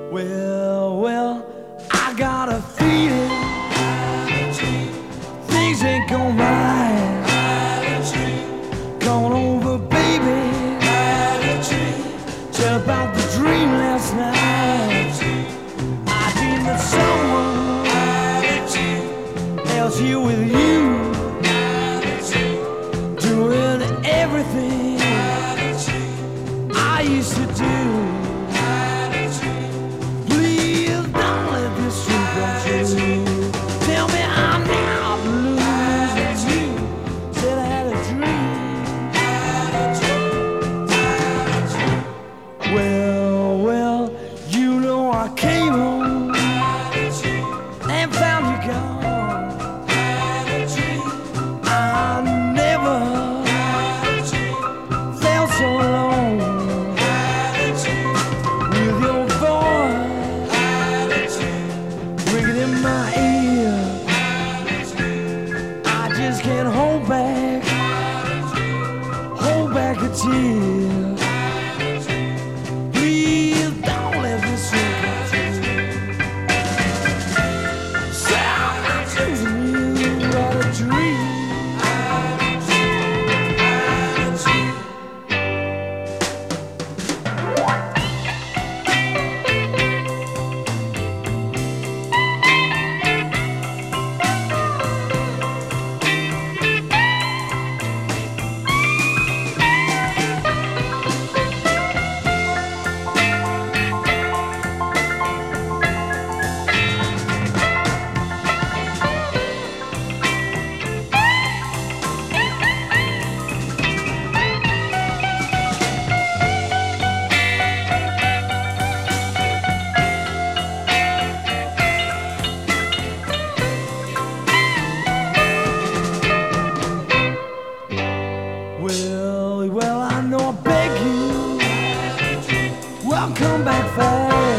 Well, I got a feeling things ain't gonna right. Gone over, baby. Tell about the dream last night. I dreamed that someone else here with you, doing everything I used to do. Tell me I'm not losing you. Said I had a dream. Well, you know I came home and found you gone. I never felt so alone. With your voice ringing in my ear, I just can't hold back a tear. Please don't let this thing come true. Say I'm not losing you, what a dream. Well, I know I beg you, well, come back fast.